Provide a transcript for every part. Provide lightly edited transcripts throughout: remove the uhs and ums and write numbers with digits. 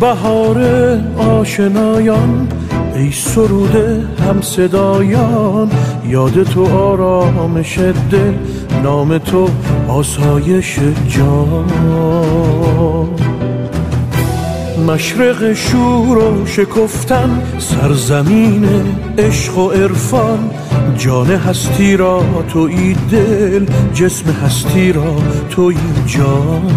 بهار آشنایان، ای سروده هم صدایان، یاد تو آرامش دل، نام تو آسایش جان. مشرق شور و شکفتن، سرزمین عشق و عرفان، جان هستی را تویی دل، جسم هستی را تویی جان.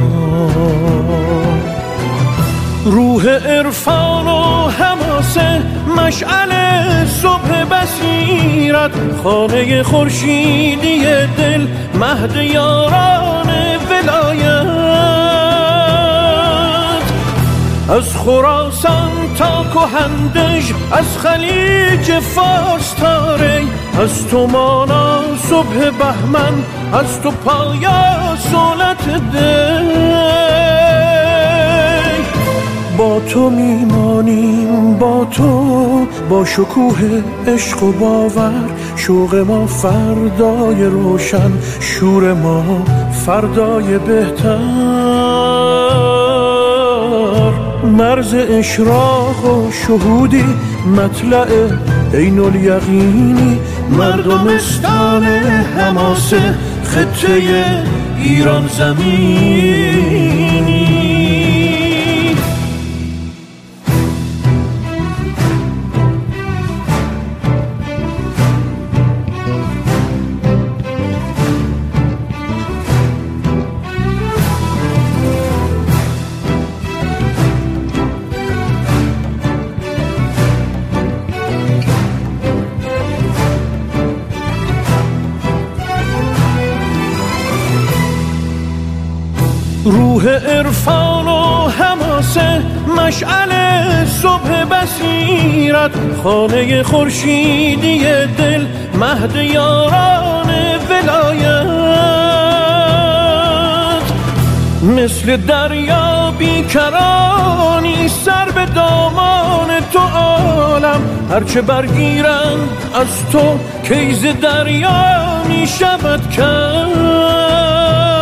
روح عرفان و حماسه، مشعل صبح بصیرت، خانه خورشیدی دل، مهد یاران ولایت. از خراسان تا کهندژ، از خلیج فارس تا ری، از تو مانا صبح بهمن، از تو پایا صولت دل. با تو میمانیم، با تو، با شکوه عشق و باور، شوق ما فردای روشن، شور ما فردای بهتر. مرز اشراق و شهودی، مطلع عین الیقینی، مردمستان حماسه، خطه ایران زمینی. روح عرفان و حماسه، مشعل صبح بصیرت، خانه خورشیدی دل، مهد یاران ولایت. مثل دریا بیکرانی، سر به دامان تو عالم، هرچه برگیرند از تو، کیز دریا می شود کم.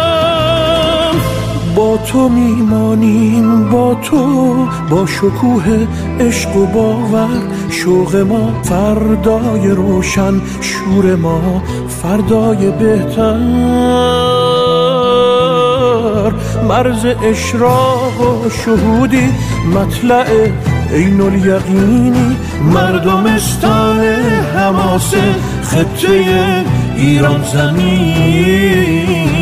با تو میمانیم، با تو، با شکوه عشق و باور، شوق ما فردای روشن، شور ما فردای بهتر. مرز اشراق و شهودی، مطلع عین الیقینی، مردمستان حماسه، خطه ایران زمین.